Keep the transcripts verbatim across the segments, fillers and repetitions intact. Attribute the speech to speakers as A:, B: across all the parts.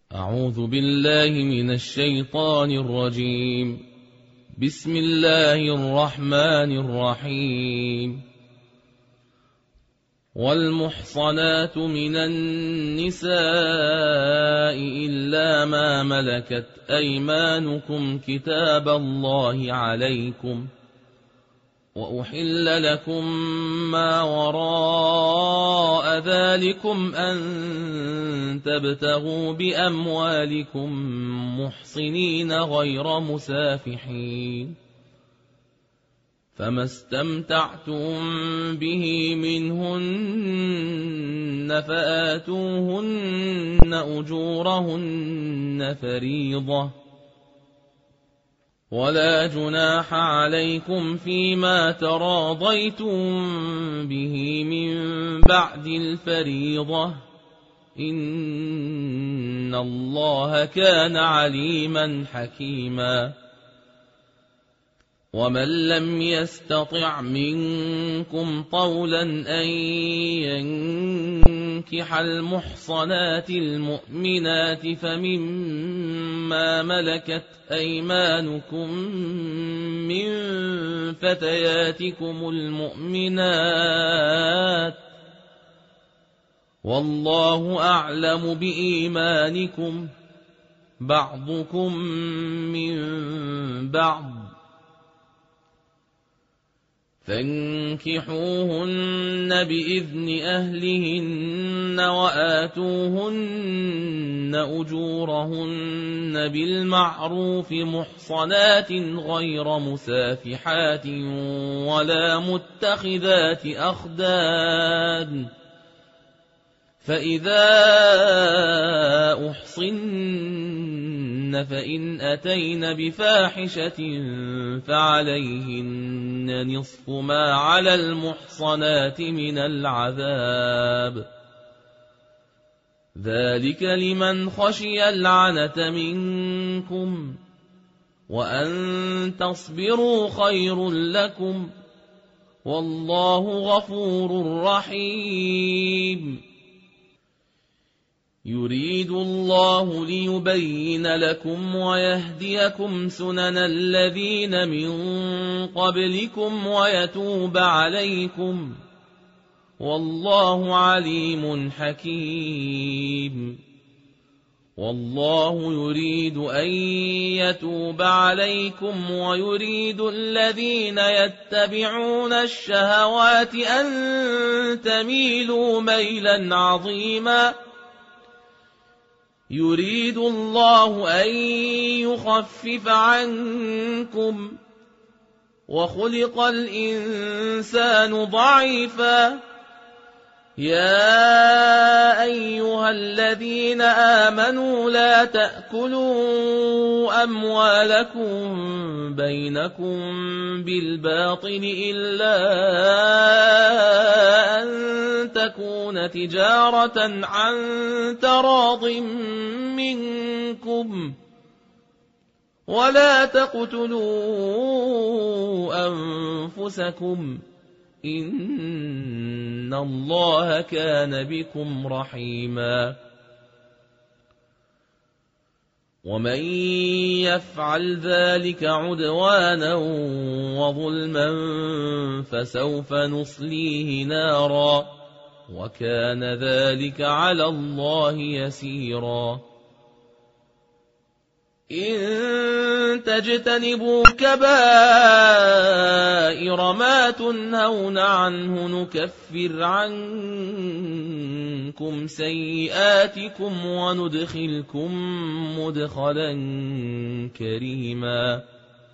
A: أعوذ بالله من الشيطان الرجيم. بسم الله الرحمن الرحيم. والمحصنات من النساء إلا ما ملكت أيمانكم كتاب الله عليكم، وأحل لكم ما وراء ذلكم أن تبتغوا بأموالكم محصنين غير مسافحين، فما استمتعتم به منهن فآتوهن أجورهن فريضة، ولا جناح عليكم فيما تراضيتم به من بعد الفريضة، إن الله كان عليما حكيما. ومن لم يستطع منكم طولا أن ينكح المحصنات المؤمنات فمما ملكت أيمانكم من فتياتكم المؤمنات، والله أعلم بإيمانكم، بعضكم من بعض، فانكحوهن بإذن أهلهن وآتوهن أجورهن بالمعروف محصنات غير مسافحات ولا متخذات أخدان، فإذا أحصن فإن أتين بفاحشة فعليهن نصف ما على المحصنات من العذاب، ذلك لمن خشي العنة منكم، وأن تصبروا خير لكم، والله غفور رحيم. يريد الله ليبين لكم ويهديكم سنن الذين من قبلكم ويتوب عليكم، والله عليم حكيم. والله يريد أن يتوب عليكم ويريد الذين يتبعون الشهوات أن تميلوا ميلا عظيما. يريد الله أن يخفف عنكم، وخلق الإنسان ضعيفا. يا أيها الذين آمنوا لا تأكلوا أموالكم بينكم بالباطل إلا أن تكون تجارة عن تراض منكم، ولا تقتلوا أنفسكم، إن الله كان بكم رحيما. ومن يفعل ذلك عدوانا وظلما فسوف نصليه نارا، وكان ذلك على الله يسيرا. إن تجتنبوا كبائر ما تنهون عنه نكفر عنكم سيئاتكم وندخلكم مدخلا كريما.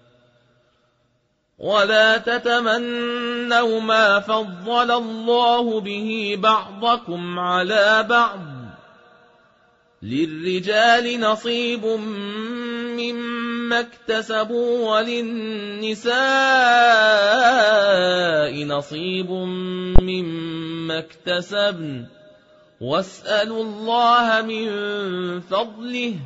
A: ولا تتمنوا ما فضل الله به بعضكم على بعض، للرجال نصيب مما اكتسبوا وللنساء نصيب مما اكتسبن، واسألوا الله من فضله،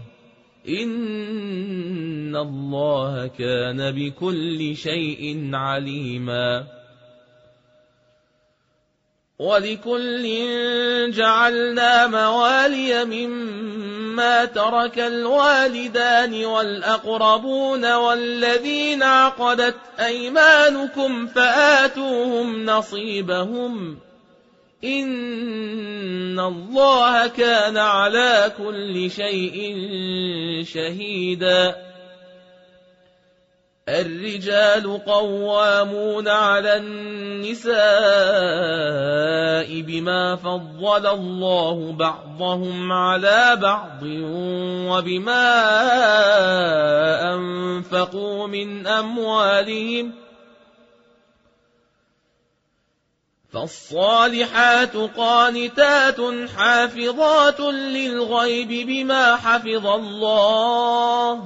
A: إن الله كان بكل شيء عليما. ولكل جعلنا موالي مما ترك الوالدان والأقربون والذين عقدت أيمانكم فآتوهم نصيبهم إن الله كان على كل شيء شهيدا. الرجال قوامون على النساء بما فضل الله بعضهم على بعض وبما أنفقوا من أموالهم فالصالحات قانتات حافظات للغيب بما حفظ الله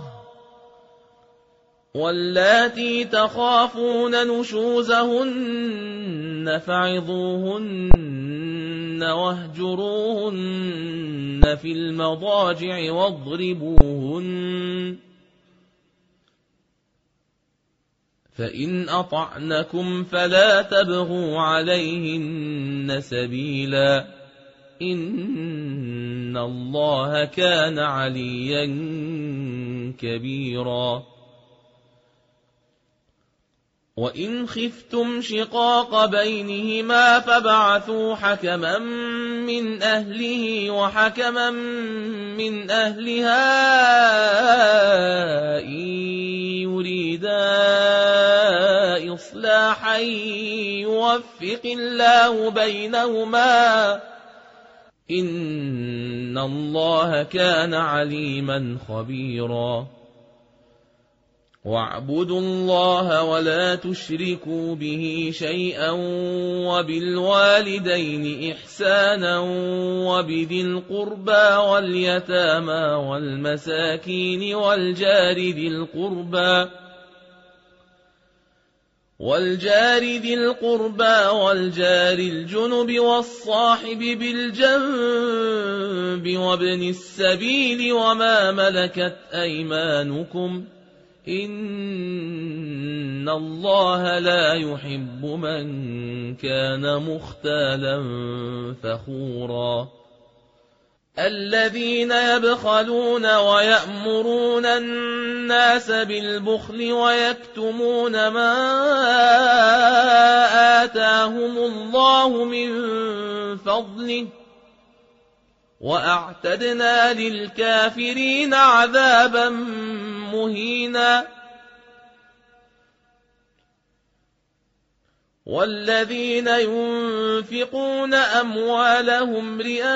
A: واللاتي تخافون نشوزهن فعظوهن واهجروهن في المضاجع واضربوهن فإن أطعنكم فلا تبغوا عليهن سبيلا إن الله كان عليا كبيرا. وإن خفتم شقاق بينهما فابعثوا حكما من أهله وحكما من أهلها إن يريدا إصلاحا يوفق الله بينهما إن الله كان عليما خبيرا. واعبدوا الله ولا تشركوا به شيئا وبالوالدين إحسانا وبذي القربى واليتامى والمساكين والجار ذي القربى والجار ذي القربى والجار الجنب والصاحب بالجنب وابن السبيل وما ملكت أيمانكم إن الله لا يحب من كان مختالا فخورا. الذين يبخلون ويأمرون الناس بالبخل ويكتمون ما آتاهم الله من فضله وأعتدنا للكافرين عذابا مهينا. والذين ينفقون أموالهم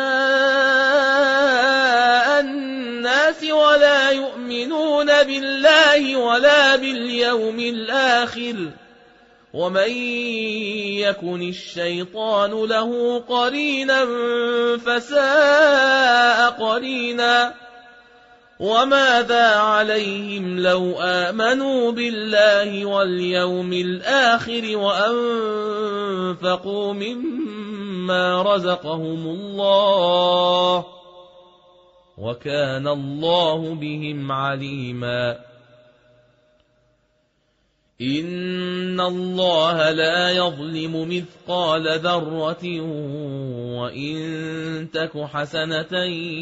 A: رئاء الناس ولا يؤمنون بالله ولا باليوم الآخر ومن يكن الشيطان له قرينا فساء قرينا. وماذا عليهم لو آمنوا بالله واليوم الآخر وأنفقوا مما رزقهم الله وكان الله بهم عليما. إن الله لا يظلم مثقال ذرة وإن تك حسنة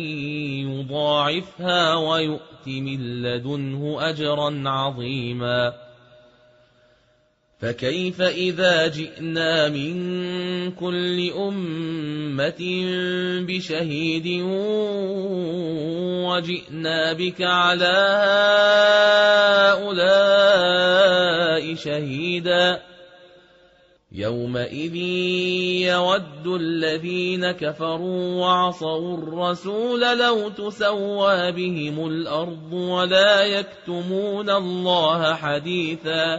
A: يضاعفها ويؤت من لدنه أجرا عظيما. فكيف إذا جئنا من كل أمة بشهيد وجئنا بك على هؤلاء شهيدا يومئذ يود الذين كفروا وعصوا الرسول لو تسوى بهم الأرض ولا يكتمون الله حديثا.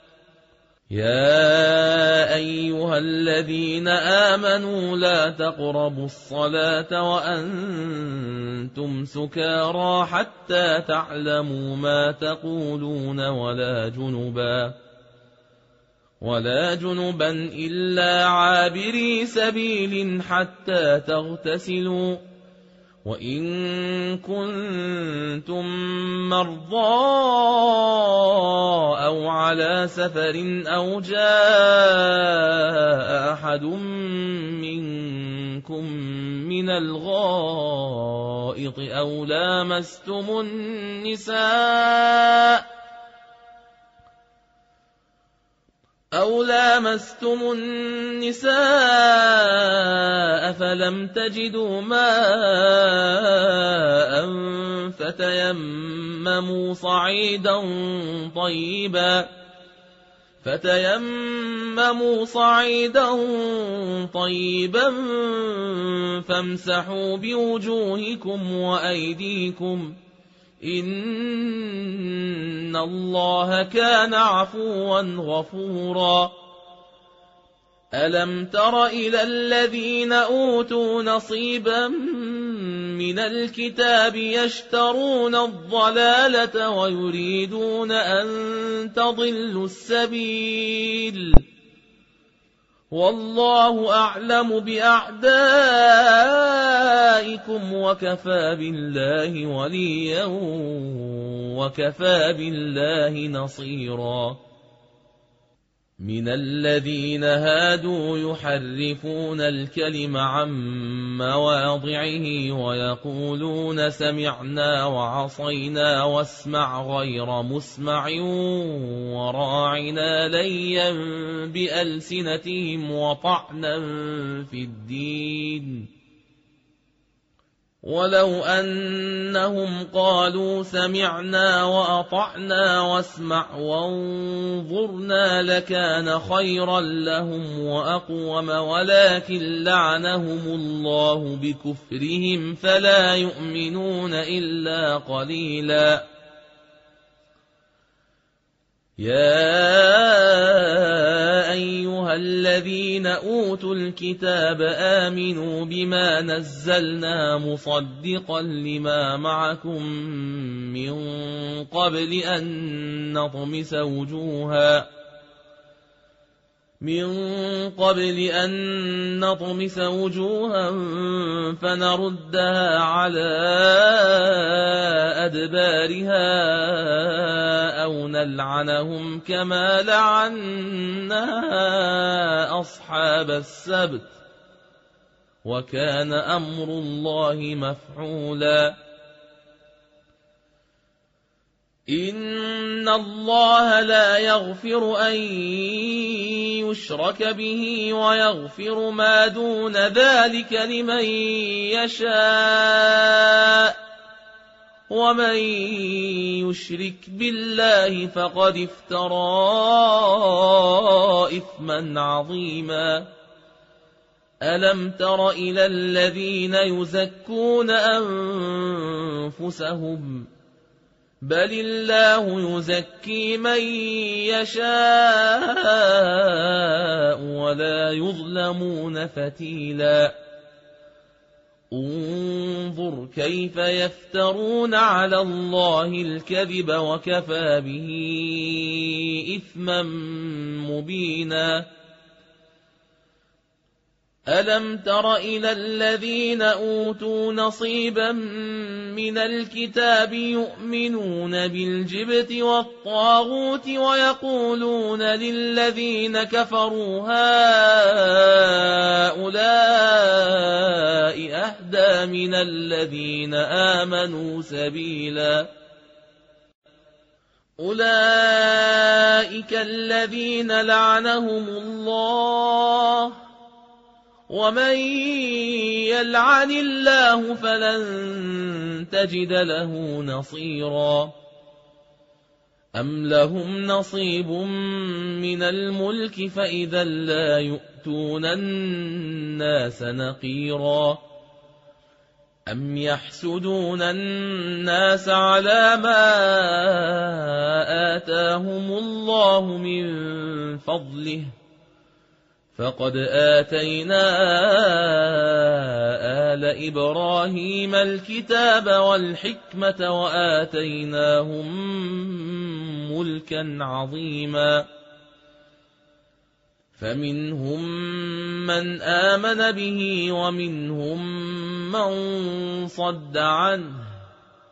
A: يا أيها الذين آمنوا لا تقربوا الصلاة وأنتم سكارى حتى تعلموا ما تقولون ولا جنبا ولا جنبا إلا عابري سبيل حتى تغتسلوا وإن كنتم مرضى أو على سفر أو جاء أحد من الغائط أو لامستم النساء أو لامستم النساء فلم تجدوا ماء فتيمموا صعيدا طيبا فتيمموا صعيدا طيبا فامسحوا بوجوهكم وأيديكم إن الله كان عفوا غفورا ألم تر إلى الذين أوتوا نصيبا من الكتاب يشترون الضلالة ويريدون أن تضلوا السبيل والله أعلم بأعدائكم وكفى بالله وليا وكفى بالله نصيرا من الذين هادوا يحرفون الكلم عن مواضعه ويقولون سمعنا وعصينا واسمع غير مسمع وراعنا ليا بألسنتهم وطعنا في الدين ولو أنهم قالوا سمعنا وأطعنا واسمع وانظرنا لكان خيرا لهم وأقوم ولكن لعنهم الله بكفرهم فلا يؤمنون إلا قليلا يا أيها الذين أوتوا الكتاب آمنوا بما نزلنا مصدقا لما معكم من قبل أن نطمس وجوها من قبل أن نطمس وجوها فنردها على أدبارها أو نلعنهم كما لعنا أصحاب السبت وكان أمر الله مفعولا إن الله لا يغفر أن يشرك به ويغفر ما دون ذلك لمن يشاء ومن يشرك بالله فقد افترى إثما عظيما ألم تر إلى الذين يزكون أنفسهم بل الله يزكي من يشاء ولا يظلمون فتيلا انظر كيف يفترون على الله الكذب وكفى به إثما مبينا ألم تر إلى الذين أوتوا نصيبا من الكتاب يؤمنون بالجبت والطاغوت ويقولون للذين كفروا هؤلاء أهدى من الذين آمنوا سبيلا أولئك الذين لعنهم الله ومن يلعن الله فلن تجد له نصيرا أم لهم نصيب من الملك فإذا لا يؤتون الناس نقيرا أم يحسدون الناس على ما آتاهم الله من فضله فقد آتينا آل إبراهيم الكتاب والحكمة وآتيناهم ملكا عظيما فمنهم من آمن به ومنهم من صد عنه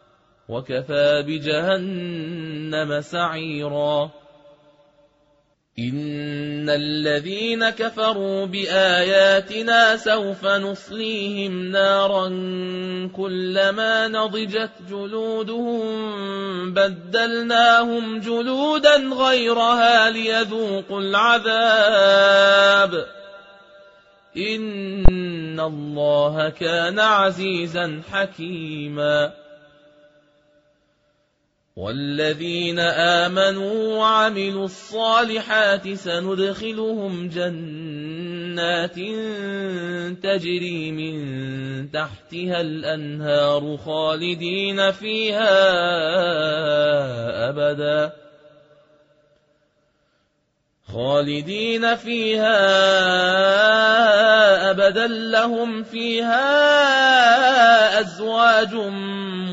A: وكفى بجهنم سعيرا إن الذين كفروا بآياتنا سوف نصليهم نارا كلما نضجت جلودهم بدلناهم جلودا غيرها ليذوقوا العذاب إن الله كان عزيزا حكيما والذين آمنوا وعملوا الصالحات سندخلهم جنات تجري من تحتها الأنهار خالدين فيها أبدا خالدين فيها أبدا لهم فيها أزواج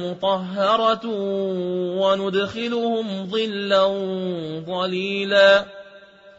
A: مطهرة وندخلهم ظلا ظليلا